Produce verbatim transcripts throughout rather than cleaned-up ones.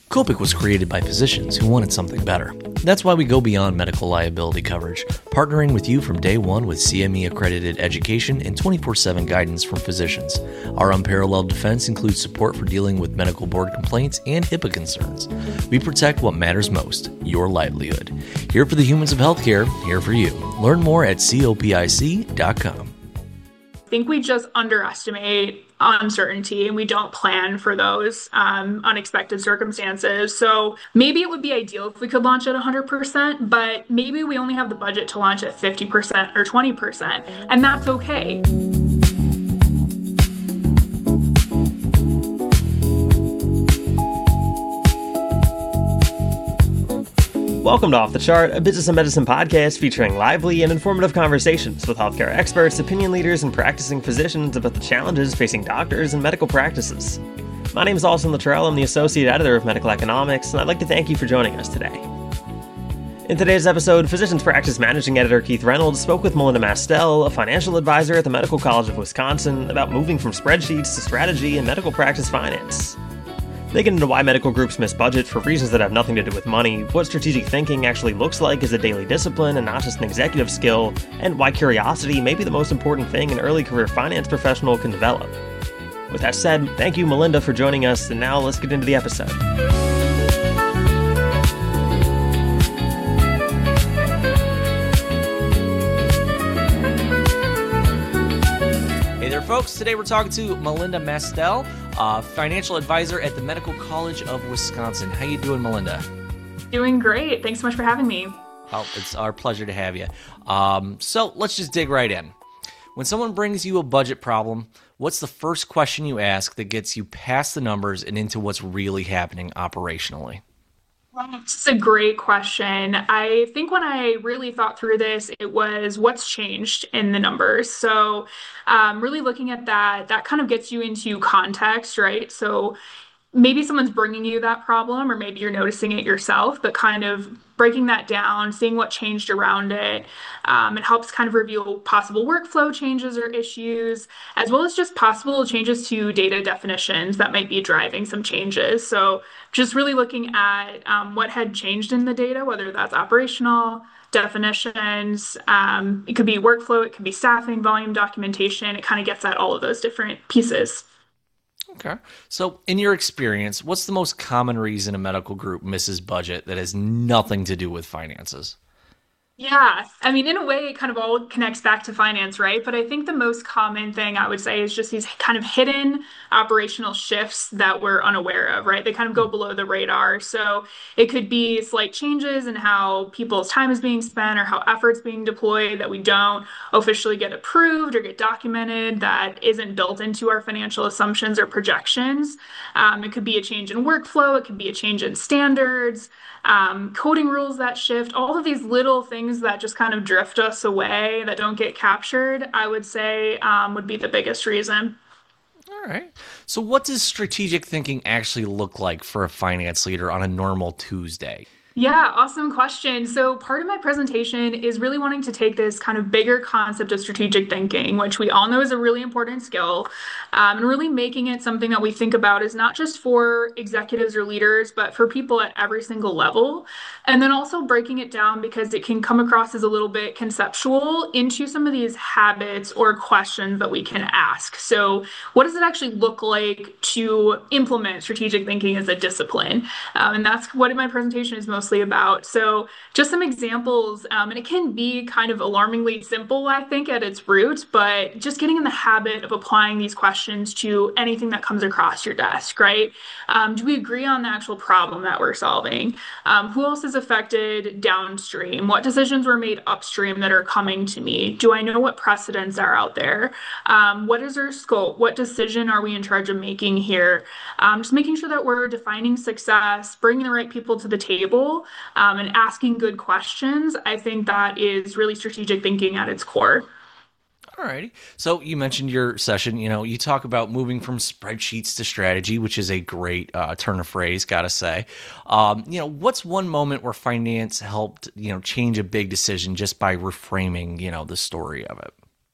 Copic was created by physicians who wanted something better. That's why we go beyond medical liability coverage, partnering with you from day one with C M E-accredited education and twenty-four seven guidance from physicians. Our unparalleled defense includes support for dealing with medical board complaints and HIPAA concerns. We protect what matters most, your livelihood. Here for the humans of healthcare, here for you. Learn more at copic dot com. I think we just underestimate uncertainty and we don't plan for those um, unexpected circumstances. So maybe it would be ideal if we could launch at one hundred percent, but maybe we only have the budget to launch at fifty percent or twenty percent, and that's okay. Welcome to Off the Chart, a business and medicine podcast featuring lively and informative conversations with healthcare experts, opinion leaders, and practicing physicians about the challenges facing doctors and medical practices. My name is Austin Luttrell. I'm the Associate Editor of Medical Economics, and I'd like to thank you for joining us today. In today's episode, Physicians Practice Managing Editor Keith Reynolds spoke with Melinda Mastel, a financial advisor at the Medical College of Wisconsin, about moving from spreadsheets to strategy in medical practice finance. They get into why medical groups miss budget for reasons that have nothing to do with money, what strategic thinking actually looks like as a daily discipline and not just an executive skill, and why curiosity may be the most important thing an early career finance professional can develop. With that said, thank you, Melinda, for joining us, and now let's get into the episode. Hey there, folks. Today we're talking to Melinda Mastel, uh, financial advisor at the Medical College of Wisconsin. How you doing, Melinda? Doing great. Thanks so much for having me. Oh, it's our pleasure to have you. Um, so let's just dig right in. When someone brings you a budget problem, what's the first question you ask that gets you past the numbers and into what's really happening operationally? It's a great question. I think when I really thought through this, it was what's changed in the numbers. So um, really looking at that, that kind of gets you into context, right? So maybe someone's bringing you that problem, or maybe you're noticing it yourself, but kind of breaking that down, seeing what changed around it. Um, it helps kind of reveal possible workflow changes or issues, as well as just possible changes to data definitions that might be driving some changes. So just really looking at um, what had changed in the data, whether that's operational, definitions, um, it could be workflow, it could be staffing, volume documentation. It kind of gets at all of those different pieces. Okay. So in your experience, what's the most common reason a medical group misses budget that has nothing to do with finances? Yeah, I mean, in a way, it kind of all connects back to finance, right? But I think the most common thing I would say is just these kind of hidden operational shifts that we're unaware of, right? They kind of go below the radar. So it could be slight changes in how people's time is being spent or how effort's being deployed that we don't officially get approved or get documented, that isn't built into our financial assumptions or projections. Um, it could be a change in workflow. It could be a change in standards, um, coding rules that shift, all of these little things that just kind of drift us away, that don't get captured, I would say um, would be the biggest reason. All right. So what does strategic thinking actually look like for a finance leader on a normal Tuesday? Yeah, awesome question. So part of my presentation is really wanting to take this kind of bigger concept of strategic thinking, which we all know is a really important skill, um, and really making it something that we think about is not just for executives or leaders, but for people at every single level. And then also breaking it down because it can come across as a little bit conceptual into some of these habits or questions that we can ask. So what does it actually look like to implement strategic thinking as a discipline? Um, and that's what my presentation is mostly about. So just some examples, um, and it can be kind of alarmingly simple, I think, at its root, but just getting in the habit of applying these questions to anything that comes across your desk, right? Um, do we agree on the actual problem that we're solving? Um, who else is affected downstream? What decisions were made upstream that are coming to me? Do I know what precedents are out there? Um, what is our scope? What decision are we in charge of making here? Um, just making sure that we're defining success, bringing the right people to the table, um, and asking good questions. I think that is really strategic thinking at its core. All righty. So you mentioned your session, you know, you talk about moving from spreadsheets to strategy, which is a great uh, turn of phrase, gotta say. Um, you know, what's one moment where finance helped, you know, change a big decision just by reframing, you know, the story of it?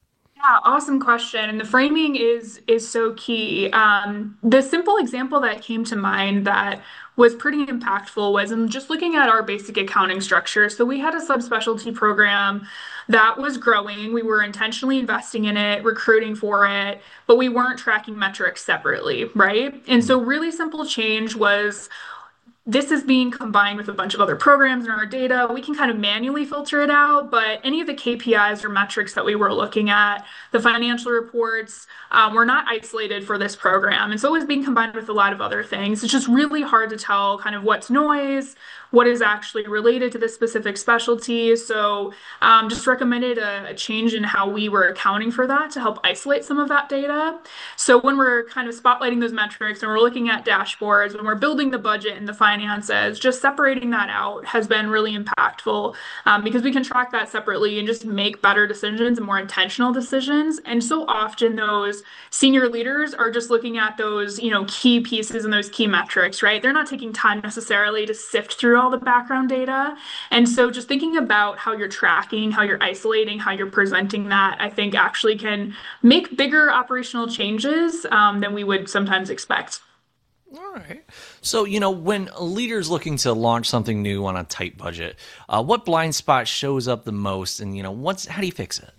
Yeah, awesome question. And the framing is is so key. Um, the simple example that came to mind that was pretty impactful was in just looking at our basic accounting structure. So we had a subspecialty program that was growing. We were intentionally investing in it, recruiting for it, but we weren't tracking metrics separately, right? And so really simple change was this is being combined with a bunch of other programs in our data. We can kind of manually filter it out, but any of the K P Is or metrics that we were looking at, the financial reports, um, were not isolated for this program. And so it was being combined with a lot of other things. It's just really hard to tell kind of what's noise, what is actually related to this specific specialty. So um, just recommended a, a change in how we were accounting for that to help isolate some of that data. So when we're kind of spotlighting those metrics and we're looking at dashboards, when we're building the budget and the finances, just separating that out has been really impactful um, because we can track that separately and just make better decisions and more intentional decisions. And so often those senior leaders are just looking at those, you know, key pieces and those key metrics, right? They're not taking time necessarily to sift through all the background data. And so just thinking about how you're tracking, how you're isolating, how you're presenting that, I think actually can make bigger operational changes um, than we would sometimes expect. All right. So, you know, when a leader's looking to launch something new on a tight budget, uh, what blind spot shows up the most, and, you know, what's how do you fix it?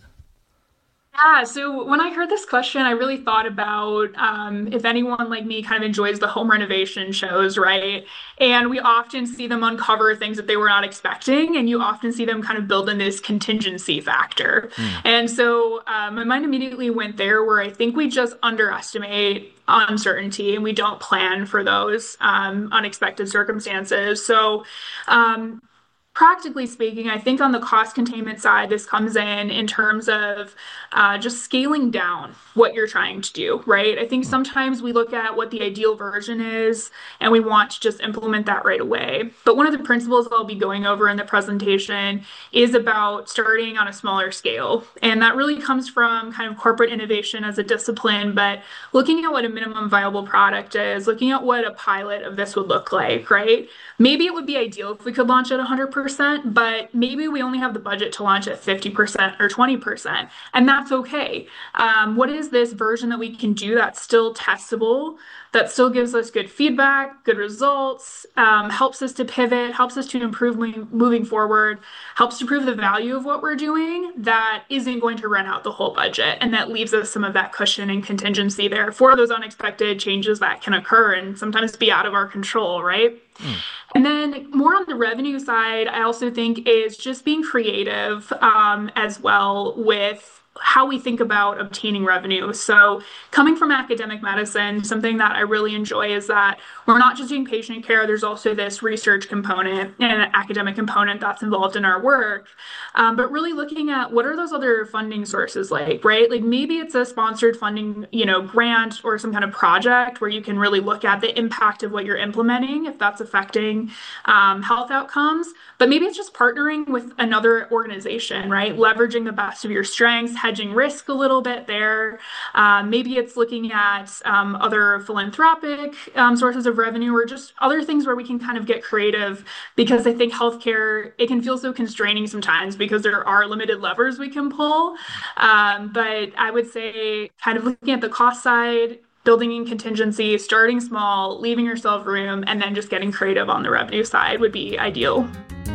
Yeah, so when I heard this question, I really thought about um, if anyone like me kind of enjoys the home renovation shows, right? And we often see them uncover things that they were not expecting, and you often see them kind of build in this contingency factor. Mm. And so uh, my mind immediately went there where I think we just underestimate uncertainty and we don't plan for those um, unexpected circumstances. So, um, practically speaking, I think on the cost containment side, this comes in in terms of uh, just scaling down what you're trying to do, right? I think sometimes we look at what the ideal version is and we want to just implement that right away. But one of the principles I'll be going over in the presentation is about starting on a smaller scale. And that really comes from kind of corporate innovation as a discipline, but looking at what a minimum viable product is, looking at what a pilot of this would look like, right? Maybe it would be ideal if we could launch at one hundred percent, but maybe we only have the budget to launch at fifty percent or twenty percent, and that's okay. Um, what is this version that we can do that's still testable, that still gives us good feedback, good results, um, helps us to pivot, helps us to improve moving, moving forward, helps to prove the value of what we're doing, that isn't going to run out the whole budget, and that leaves us some of that cushion and contingency there for those unexpected changes that can occur and sometimes be out of our control, right? Mm. And then more on the revenue side, I also think is just being creative um, as well with how we think about obtaining revenue. So coming from academic medicine, something that I really enjoy is that we're not just doing patient care, there's also this research component and an academic component that's involved in our work. Um, but really looking at what are those other funding sources like, right? Like maybe it's a sponsored funding, you know, grant or some kind of project where you can really look at the impact of what you're implementing, if that's affecting um, health outcomes. But maybe it's just partnering with another organization, right? Leveraging the best of your strengths, hedging risk a little bit there. Um, maybe it's looking at um, other philanthropic um, sources of revenue or just other things where we can kind of get creative, because I think healthcare, it can feel so constraining sometimes because there are limited levers we can pull. Um, but I would say kind of looking at the cost side, building in contingency, starting small, leaving yourself room, and then just getting creative on the revenue side would be ideal.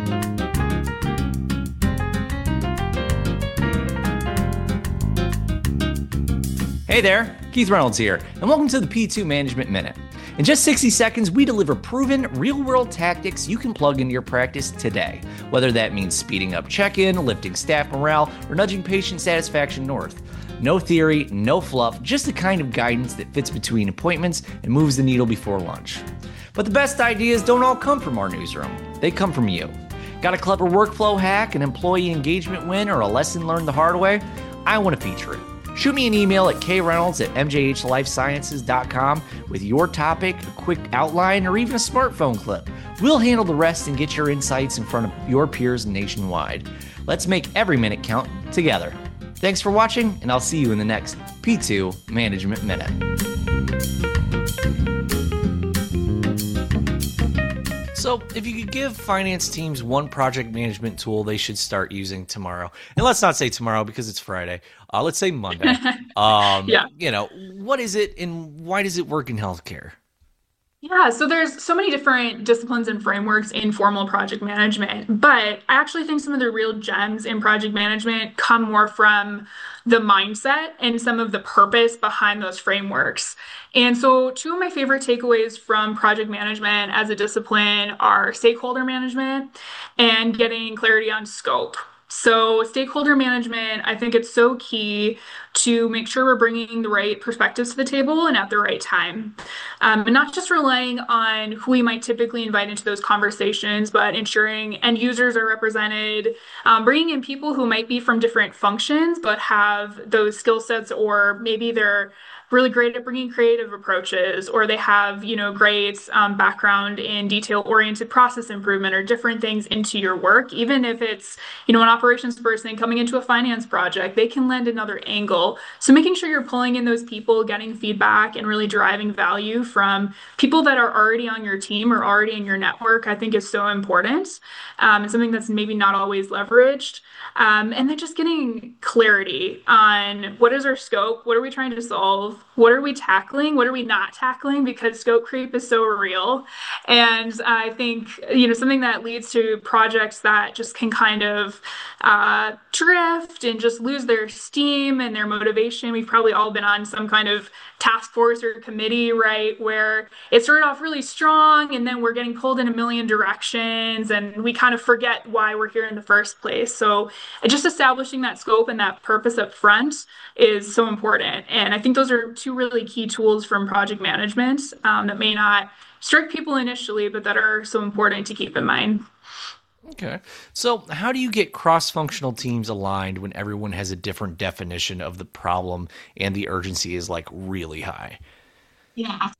Hey there, Keith Reynolds here, and welcome to the P two Management Minute. In just sixty seconds, we deliver proven, real-world tactics you can plug into your practice today, whether that means speeding up check-in, lifting staff morale, or nudging patient satisfaction north. No theory, no fluff, just the kind of guidance that fits between appointments and moves the needle before lunch. But the best ideas don't all come from our newsroom. They come from you. Got a clever workflow hack, an employee engagement win, or a lesson learned the hard way? I want to feature it. Shoot me an email at kreynolds at m j h life sciences dot com with your topic, a quick outline, or even a smartphone clip. We'll handle the rest and get your insights in front of your peers nationwide. Let's make every minute count together. Thanks for watching, and I'll see you in the next P two Management Minute. So, if you could give finance teams one project management tool they should start using tomorrow, and let's not say tomorrow because it's Friday, uh, let's say Monday. Um, yeah. You know, what is it and why does it work in healthcare? Yeah, so there's so many different disciplines and frameworks in formal project management, but I actually think some of the real gems in project management come more from the mindset and some of the purpose behind those frameworks. And so, two of my favorite takeaways from project management as a discipline are stakeholder management and getting clarity on scope. So, stakeholder management, I think it's so key to make sure we're bringing the right perspectives to the table and at the right time. Um, and not just relying on who we might typically invite into those conversations, but ensuring end users are represented, um, bringing in people who might be from different functions, but have those skill sets, or maybe they're really great at bringing creative approaches, or they have, you know, great um, background in detail-oriented process improvement or different things into your work. Even if it's, you know, an operations person coming into a finance project, they can lend another angle. So making sure you're pulling in those people, getting feedback, and really deriving value from people that are already on your team or already in your network, I think is so important. Um, and something that's maybe not always leveraged. Um, and then just getting clarity on what is our scope, what are we trying to solve, what are we tackling, what are we not tackling, because scope creep is so real. And I think, you know, something that leads to projects that just can kind of uh, drift and just lose their steam and their motivation. We've probably all been on some kind of task force or committee, right, where it started off really strong and then we're getting pulled in a million directions and we kind of forget why we're here in the first place. So just establishing that scope and that purpose up front is so important. And I think those are two really key tools from project management um, that may not strike people initially, but that are so important to keep in mind. Okay. So how do you get cross-functional teams aligned when everyone has a different definition of the problem and the urgency is like really high? Yeah.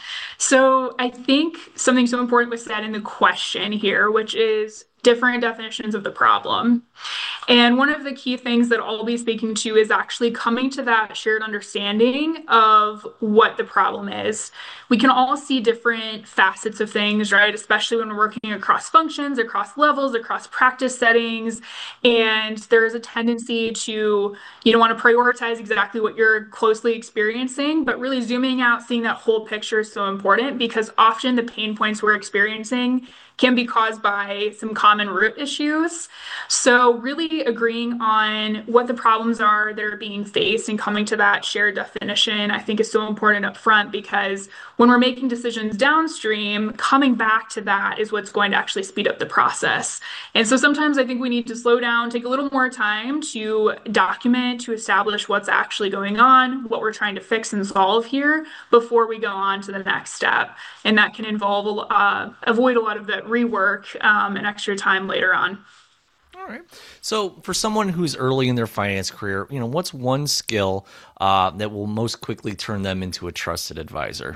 So I think something so important was said in the question here, which is different definitions of the problem. And one of the key things that I'll be speaking to is actually coming to that shared understanding of what the problem is. We can all see different facets of things, right? Especially when we're working across functions, across levels, across practice settings. And there's a tendency to, you know, want to prioritize exactly what you're closely experiencing, but really zooming out, seeing that whole picture is so important because often the pain points we're experiencing can be caused by some common root issues. So really agreeing on what the problems are that are being faced and coming to that shared definition, I think is so important up front because when we're making decisions downstream, coming back to that is what's going to actually speed up the process. And so sometimes I think we need to slow down, take a little more time to document, to establish what's actually going on, what we're trying to fix and solve here before we go on to the next step. And that can involve, uh, avoid a lot of the rework um, and extra time later on. All right. So for someone who's early in their finance career, you know, what's one skill uh, that will most quickly turn them into a trusted advisor?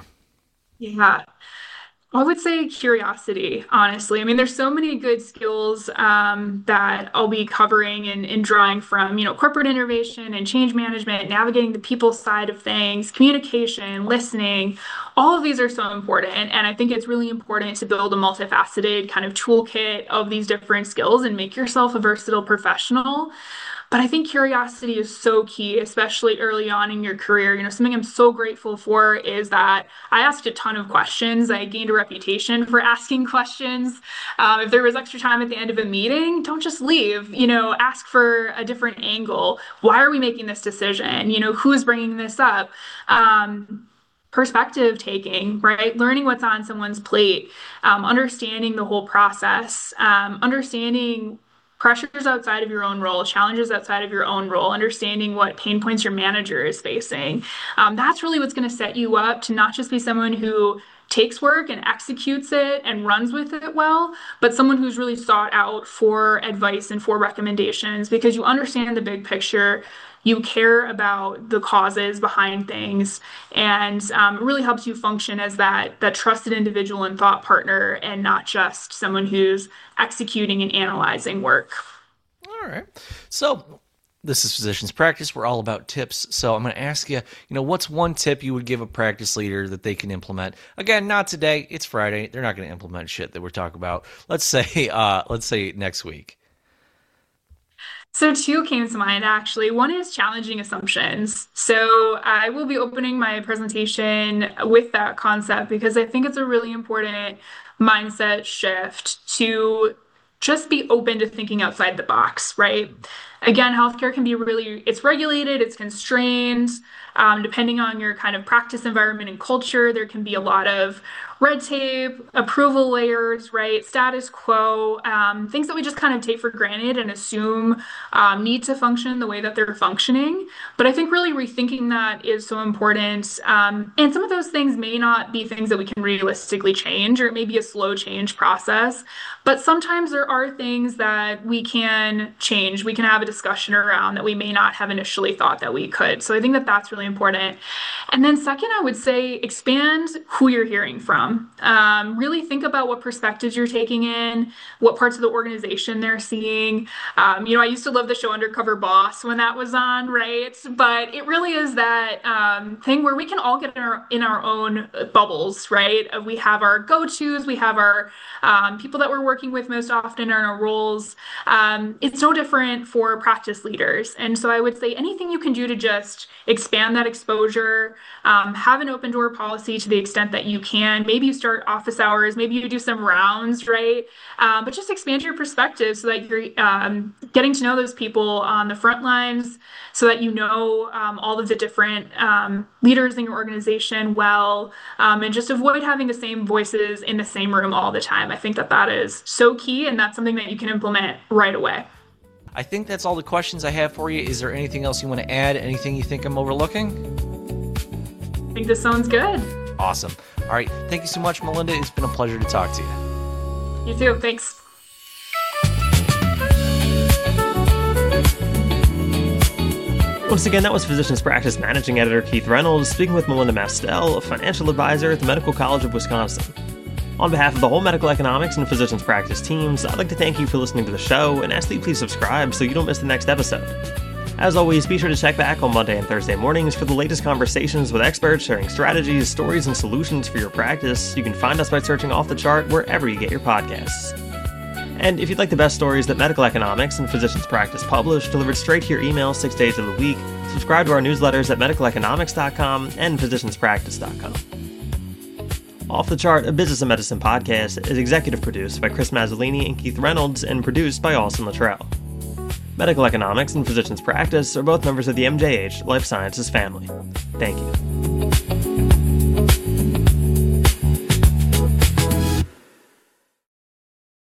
Yeah. I would say curiosity, honestly. I mean, there's so many good skills um, that I'll be covering and, and drawing from, you know, corporate innovation and change management, navigating the people side of things, communication, listening. All of these are so important. And I think it's really important to build a multifaceted kind of toolkit of these different skills and make yourself a versatile professional. But I think curiosity is so key, especially early on in your career. You know, something I'm so grateful for is that I asked a ton of questions. I gained a reputation for asking questions. Um, if there was extra time at the end of a meeting, don't just leave. You know, ask for a different angle. Why are we making this decision? You know, who's bringing this up? Um, perspective taking, right? Learning what's on someone's plate, um, understanding the whole process, um, understanding pressures outside of your own role, challenges outside of your own role, understanding what pain points your manager is facing. Um, that's really what's going to set you up to not just be someone who takes work and executes it and runs with it well, but someone who's really sought out for advice and for recommendations because you understand the big picture. You care about the causes behind things, and um, it really helps you function as that that trusted individual and thought partner, and not just someone who's executing and analyzing work. All right. So This is Physicians Practice. We're all about tips. So I'm going to ask you, you know, what's one tip you would give a practice leader that they can implement? Again, not today. It's Friday. They're not going to implement shit that we're talking about. Let's say, uh, let's say next week. So two came to mind, actually. One is challenging assumptions. So I will be opening my presentation with that concept because I think it's a really important mindset shift to just be open to thinking outside the box, right? Again, healthcare can be really, it's regulated, it's constrained. Um, depending on your kind of practice environment and culture, there can be a lot of red tape, approval layers, right? Status quo, um, things that we just kind of take for granted and assume um, need to function the way that they're functioning. But I think really rethinking that is so important. Um, and some of those things may not be things that we can realistically change, or it may be a slow change process. But sometimes there are things that we can change. We can have a discussion around that we may not have initially thought that we could. So I think that that's really important. And then second, I would say expand who you're hearing from. Um, really think about what perspectives you're taking in, what parts of the organization they're seeing. Um, you know, I used to love the show Undercover Boss when that was on, right? But it really is that um, thing where we can all get in our, in our own bubbles, right? We have our go-tos, we have our um, people that we're working with most often in our roles. Um, it's no different for practice leaders. And so I would say anything you can do to just expand that exposure, um, have an open door policy to the extent that you can. Maybe you start office hours, maybe you do some rounds, right? Um, but just expand your perspective so that you're um, getting to know those people on the front lines, so that you know um, all of the different um, leaders in your organization well, um, and just avoid having the same voices in the same room all the time. I think that that is so key, and that's something that you can implement right away. I think that's all the questions I have for you. Is there anything else you want to add? Anything you think I'm overlooking? I think this sounds good. Awesome. All right. Thank you so much, Melinda. It's been a pleasure to talk to you. You too. Thanks. Once again, that was Physicians Practice Managing Editor Keith Reynolds speaking with Melinda Mastel, a financial advisor at the Medical College of Wisconsin. On behalf of the whole Medical Economics and Physicians Practice teams, I'd like to thank you for listening to the show and ask that you please subscribe so you don't miss the next episode. As always, be sure to check back on Monday and Thursday mornings for the latest conversations with experts sharing strategies, stories, and solutions for your practice. You can find us by searching Off the Chart wherever you get your podcasts. And if you'd like the best stories that Medical Economics and Physicians Practice publish, delivered straight to your email six days of the week, subscribe to our newsletters at medical economics dot com and physicians practice dot com. Off the Chart, a business and medicine podcast, is executive produced by Chris Mazzolini and Keith Reynolds and produced by Austin Luttrell. Medical Economics and Physicians Practice are both members of the M J H Life Sciences family. Thank you.